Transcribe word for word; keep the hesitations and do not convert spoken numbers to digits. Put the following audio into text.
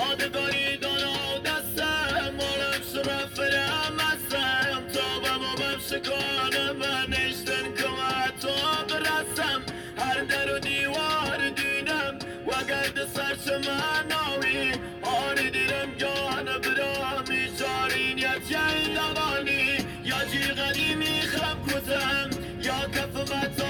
آدگاری دانا دستم مالم شرفرم هستم تا بمومم شکانم من اشتن کمه تا برسم هر در و دیوار دینم وگرد سرچمناوی آری دیرم جان برامی چارین یا چین دوانی یا جی قدیمی خب کتم یا کف